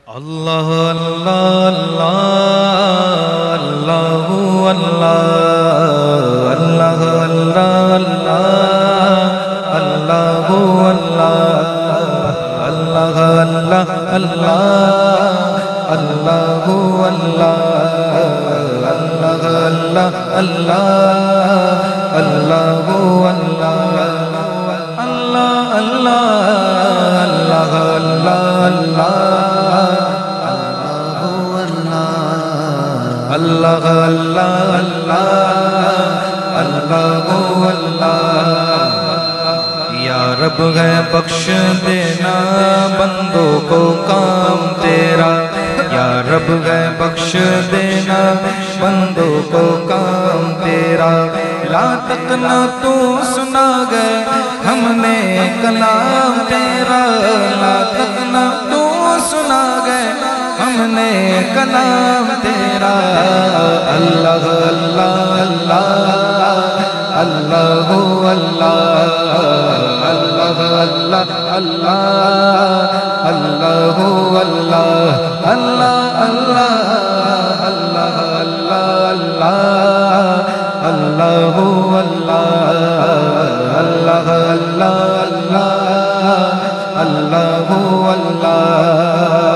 اللہ اللہ اللہ اللہ اللہ اللہ اللہ اللہ اللہ اللہ اللہ اللہ اللہ اللہ اللہ اللہ اللہ اللہ یا رب ہے بخش دینا بندوں کو کام تیرا، یا رب ہے بخش دینا بندوں کو کام تیرا، لا تک نہ تو سنا گئے ہم نے کلام تیرا، لا تک نہ تو سنا گئے ہم نے کلام تیرا، اللہ اللہ اللہ اللہ اللہ اللہ اللہ اللہ اللہ اللہ اللہ اللہ اللہ اللہ اللہ اللہ اللہ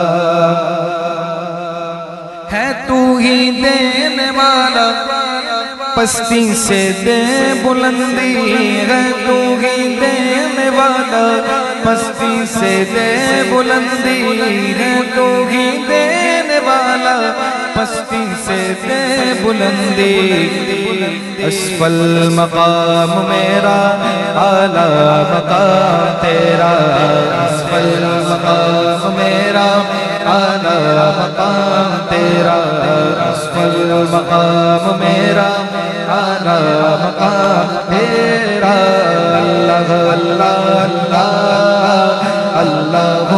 ہے تو ہی دینے والا پستی سے دے بلندی، ہے تو ہی دینے والا پستی سے دے بلندی، ہے تو ہی دینے والا پستی سے دے بلندی، اسفل مقام میرا اعلیٰ مقام تیرا، اسفل مقام میرا اعلیٰ مقام تیرا، اسفل مقام میرا اعلیٰ مقام تیرا، اللہ اللہ اللہ اللہ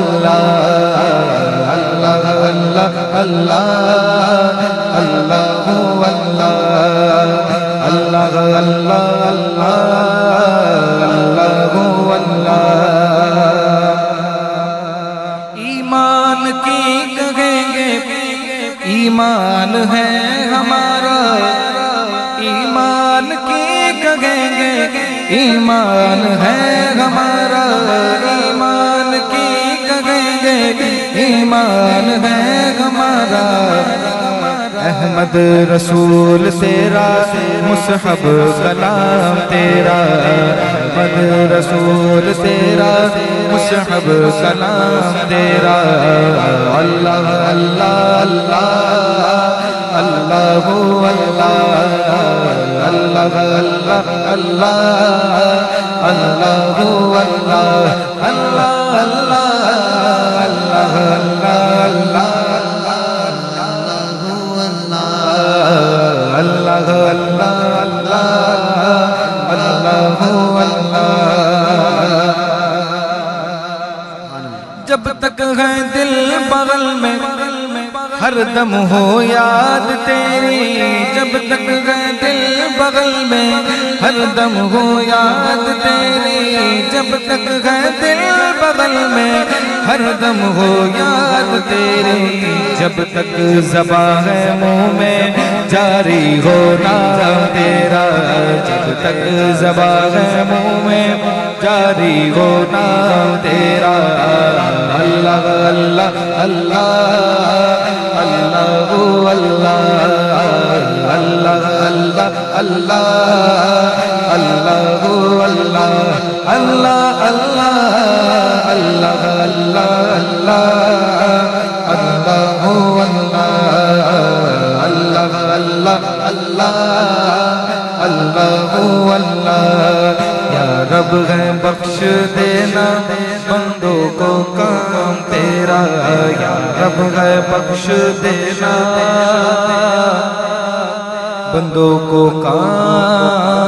اللہ اللہ اللہ اللہ اللہ اللہ اللہ ایمان کی کہیں گے ایمان ہے ہمارا، ایمان کی کہیں گے ایمان ہے ہمارا، ایمان کی کہیں گے ایمان ہے ہمارا، احمد رسول تیرا مصحف کلام تیرا، احمد رسول تیرا مصحف کلام تیرا، اللہ اللہ اللہ اللہ اللہ اللہ اللہ اللہ اللہ جب تک ہے دل بغل میں ہر دم ہو یاد تیری، جب تک ہے دل بغل میں ہر دم ہو یاد تیری، جب تک ہے دل بغل میں ہر دم ہو یاد تیری، جب تک زبان ہے منہ میں جاری ہو نام تیرا، جب تک زبان ہے منہ میں جاری ہو نام تیرا، اللہ اللہ اللہ اللہ اللہ اللہ اللہ اللہ اللہ اللہ اللہ اللہ اللہ اللہ یا رب ہے بخش دینا بندوں کو کام تیرا، یا رب ہے بخش دینا بندوں کو کام